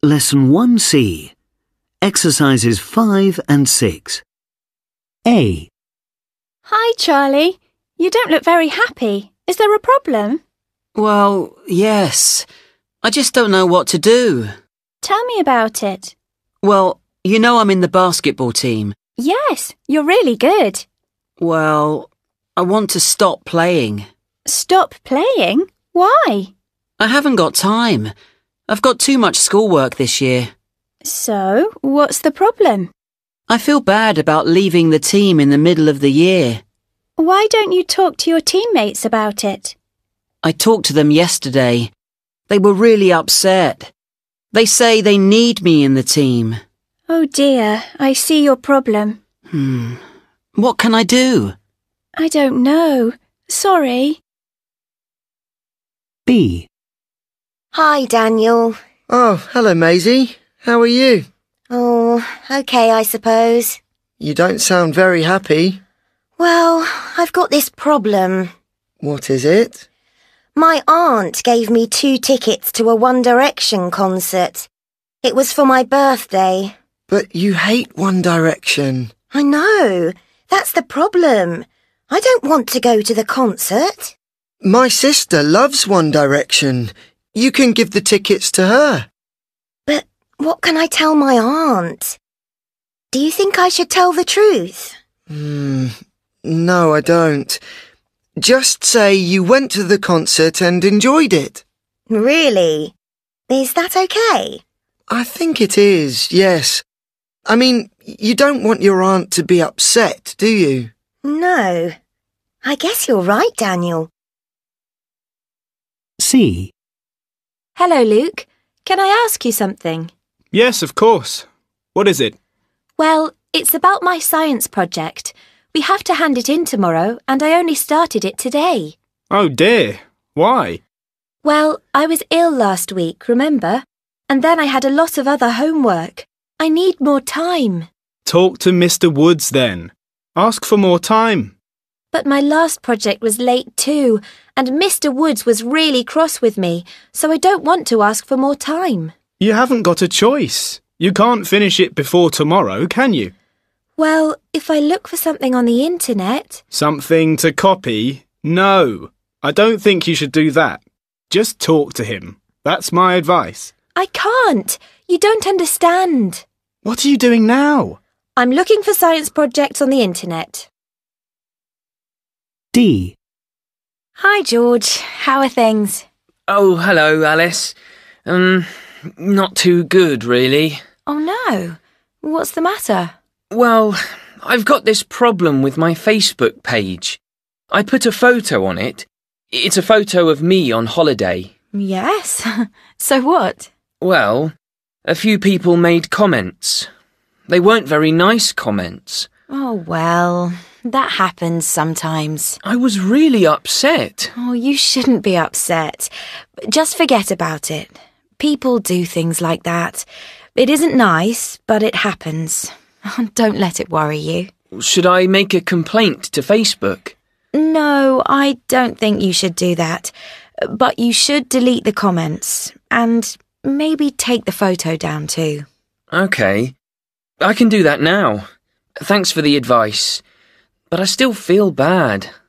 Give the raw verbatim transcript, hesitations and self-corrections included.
Lesson one C. Exercises five and six. A. Hi, Charlie. You don't look very happy. Is there a problem? Well, yes. I just don't know what to do. Tell me about it. Well, you know I'm in the basketball team. Yes, you're really good. Well, I want to stop playing. Stop playing? Why? I haven't got time. I've got too much schoolwork this year. So, what's the problem? I feel bad about leaving the team in the middle of the year. Why don't you talk to your teammates about it? I talked to them yesterday. They were really upset. They say they need me in the team. Oh dear, I see your problem. Hmm. What can I do? I don't know. Sorry. B. Hi, Daniel. Oh, hello, Maisie. How are you? Oh, okay, I suppose. You don't sound very happy. Well, I've got this problem. What is it? My aunt gave me two tickets to a One Direction concert. It was for my birthday. But you hate One Direction. I know. That's the problem. I don't want to go to the concert. My sister loves One Direction. You can give the tickets to her. But what can I tell my aunt? Do you think I should tell the truth? Hmm. No, I don't. Just say you went to the concert and enjoyed it. Really? Is that okay? I think it is, yes. I mean, you don't want your aunt to be upset, do you? No. I guess you're right, Daniel. C. Hello, Luke. Can I ask you something? Yes, of course. What is it? Well, it's about my science project. We have to hand it in tomorrow, and I only started it today. Oh dear. Why? Well, I was ill last week, remember? And then I had a lot of other homework. I need more time. Talk to Mister Woods then. Ask for more time. But my last project was late too, and Mister Woods was really cross with me, so I don't want to ask for more time. You haven't got a choice. You can't finish it before tomorrow, can you? Well, if I look for something on the internet... Something to copy? No. I don't think you should do that. Just talk to him. That's my advice. I can't. You don't understand. What are you doing now? I'm looking for science projects on the internet. D. Hi, George. How are things? Oh, hello, Alice. Um, not too good, really. Oh, no. What's the matter? Well, I've got this problem with my Facebook page. I put a photo on it. It's a photo of me on holiday. Yes. So what? Well, a few people made comments. They weren't very nice comments. Oh, well, that happens sometimes. I was really upset. Oh, you shouldn't be upset. Just forget about it. People do things like that. It isn't nice, but it happens. Don't let it worry you. Should I make a complaint to Facebook? No, I don't think you should do that. But you should delete the comments and maybe take the photo down too. OK. I can do that now. Thanks for the advice. But I still feel bad.